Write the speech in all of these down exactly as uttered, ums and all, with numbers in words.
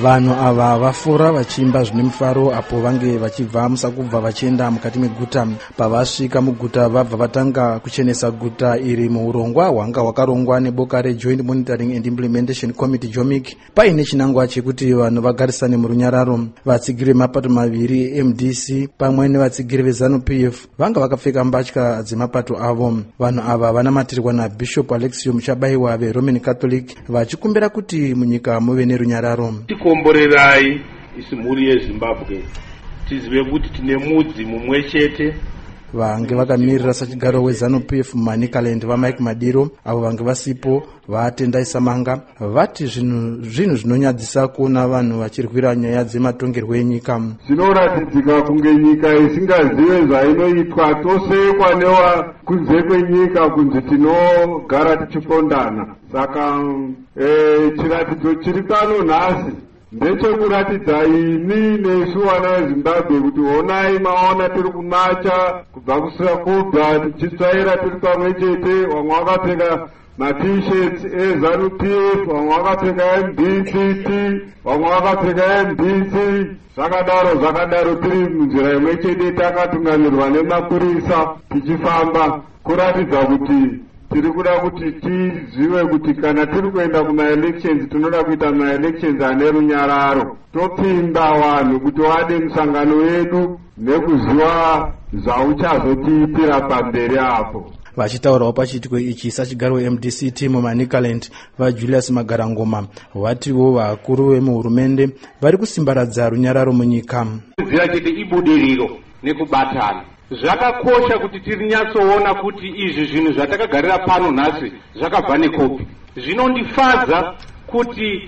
Vanhu ava vafura vachiimba zvine mufaro apo vange vachibva musakubva vachienda mukati meguta. Pavasvika muguta vabva vatanga kuchenesa guta iri muurongwa hwanga hwakarongwa neboka reJoint Monitoring and Implementation Committee JOMIC paine chinangwa chekuti vanhu vagarisane murunyararo. Vatsigiri vemapato maviri M D C pamwe nevatsigiri veZANU-P F vanga vakapfeka mbatya dzemapato avo. Vanhu ava vanamatirwa naBishop Alexio Muchabayiwa veRoman Catholic vachikumbira kuti munyika muve nerunyararo. Tikomborerai isi mhuri yeZimbabwe tizive kuti tine mudzi mumwe chete. Vange vakamirira sachigaro weZANU-P F muManicaland vaMike Madiro avo vange vasipo vaatendai Samanga vati zvinhu zvinhu zvinonyadzisa kuona vanhu vachirwira nyaya dzematongerwo enyika. Zvinoratidzika kunge nyika isingazive zvainoitwa tosekwa newa kunze kwenyika kunzi tinogara tichikondana. Saka eh, chiratidzo chiri pano nhasi ndechekuratidza ini nesu vana veZimbabwe kuti honai maona tiri kumacha kubva kusakubva tichitsvaira tiri pamwe chete. Vamwe vakapfeka matisheti eZANU-P F, vamwe vakapfeka M D C T, vamwe vakapfeka M D C. Zvakadaro zvakadaro tiri munzira imwe chete takatungamirwa nemapurisa tichifamba kuratidza kuti tiri kuda kuti tizive kuti kana tiri kuenda kuma-elections tinoda kuita ma-elections ane runyararo. Topinda vanhu kuti vade musangano wedu nekuziva zvauchazotiitira pamberi apo. Vachitaurawo pachiitiko ichi sachigaro M D C T muManicaland vaJulius Magarangoma vatiwo vakuru vemuhurumende vari kusimbaradza runyararo munyika. Zira chete ibudiriro nekubatana. Zvakakosha kuti tiri nyatsoona kuti izvi zvinhu zvatakagarira pano nhasi zvakabva nekopi. Zvinondifadza kuti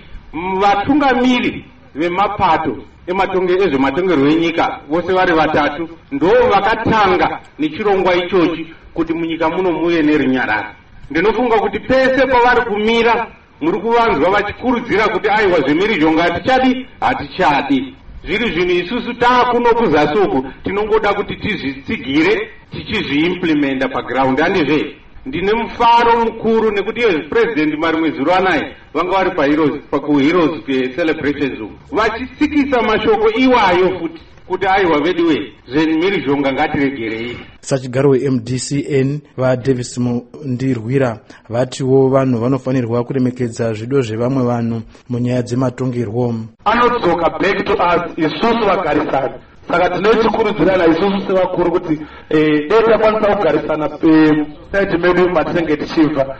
vatungamiri vemapato ezvematongerwo enyika vose vari vatatu ndo vakatanga nechirongwa ichochi kuti munyika muno muve nerunyararo. Ndinofunga kuti pese pavari kumira muri kuvanzwa vachikurudzira kuti aiwa zvemirizhonga hatichadi hatichadi. Zviri zvinhu isusu taakuno kuzasuku tinongoda kuti tizvitsigire tichizviimplementa paground. Handizve ndine mufaro mukuru nekuti president mari mwezi rwanai vanga vari paheroes pakuheroes celebrations uku vachitsikisa mashoko iwayo futi kuti aiwa veduwe zvemhirizhonga ngatiregerei. Sachigaro weM D C N vaDavis Mundirwira vatiwo vanhu vanofanirwa kuremekedza zvido zvevamwe vanhu munyaya dzematongerwo. Anodzoka back to us isusu vagarisana. Saka tinochikurudzirana isusu sevakuru kuti dai takwanisa kugarisana saiti medu matinenge tichibva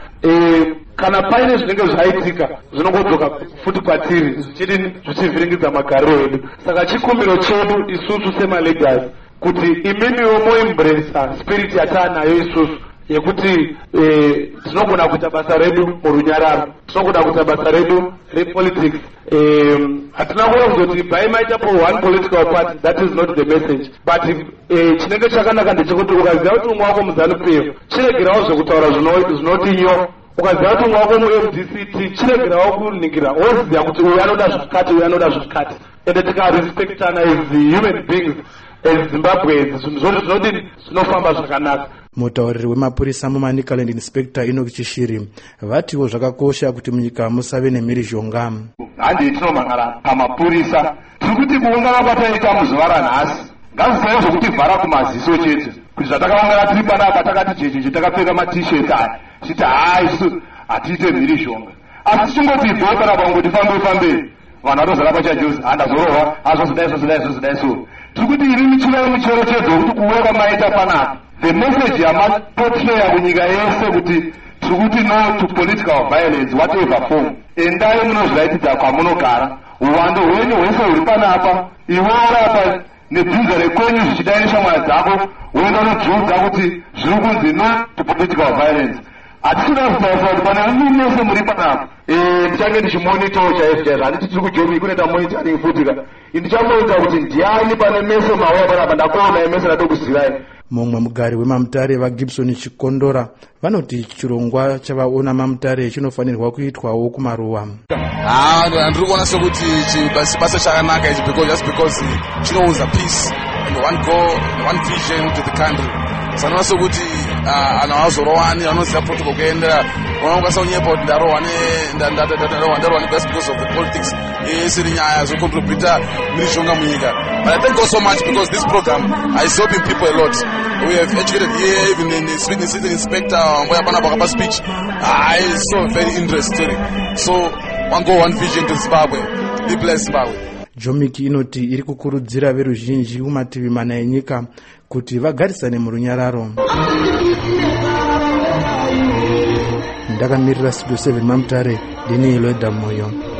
kana paine zvinenge zvaitika zvinongodzoka futi kwatiri zvichivhiringidza magariro edu. Saka chikumbiro chedu isusu semaleaders kuti iminiwo moembresa spirit yataanayo isusu yekuti tinogona kuita basa redu murunyararo, tinogona kuita basa redu repolitics. Hatina kuona kuzoti bai maita po one political party, that is not the message. But chinenge chakanaka ndechekuti ukaziva kuti umwe wako muZANU-P F chiregerawo zvekutaura zvinoti nyo. Ukaziva kuti umwe wako muM D C T chiregerawo kuningira woziva kuti uyu anoda zvakati uyu anoda zvakati. Ende tikarespektana as human beings as Zimbabweans zvinhu zvinodini zvinofamba zvakanaka. Mutauriri wemapurisa muManicaland Inspector Enoch Chishiri vatiwo zvakakosha kuti munyika musave nemhirizhonga. Handi tinomangara pamapurisa tiri kuti kuungana kwataita muzuva ranhasi ngazvisave zvokutivhara kumaziso chete kuti zvatakaungana tiri panapa takati jejeje takapfeka matisheti aya chiti hai isu hatiite mhirizhonga asi tichingoti bhotara pangoti fambe fambe vanhu vatozara pachajuzi handazorohwa azvozidai zvozidai zvozidai so tiri kuti iri michina yemucherechedzo kuti kuuya kwamaita panapa the message yamapotraya kunyika yese kuti tiri kuti no to political violence whatever form. Endai munozviratidza kwamunogara uwando hwenyu hwese huri panapa iwewo apa nebvunzo rekwenyu zvichidai neshamwari dzako woenda unodziudza kuti zviri kunzi no to political violence. Hatisina kutaurisa kuti pane umwe mese muri panapa ndichange ndichimonitawo chaizvo chaizvo handiti tiri kujomi kunoita monitoring futika ndichangoudza kuti ndiani pane mese mauya panapa ndakuonai mese ndadokuzivirai. Mumwe mugari wemamutare vaGibson Chikondora vanoti chirongwa chavaona mamutare chinofanirwa kuitwawo kumaruwa. Ah, ndiri kuona sekuti basa chakanaka ichi because just because chinounza peace and one goal, one vision to the country. Sanoona sekuti ana wazorowani vanoziva protocol kuendera unokwanisa kunyepa kuti ndarohwa ndarohwa negasi because of the politics isiri nyaya zocontributa mhirizhonga munyika. But I thank God so much because this program is helping people a lot. We have educated here, even in the speaking city inspector, Mboya speech. I saw very interesting. So, one goal, one vision to Zimbabwe. Be blessed, Zimbabwe. Jomiki inoti iri kukurudzira veruzhinji kumativi mana enyika kuti vagarisane murunyararo. Ndakamirira Studio seven Mamutare, ndini Loida Moyo.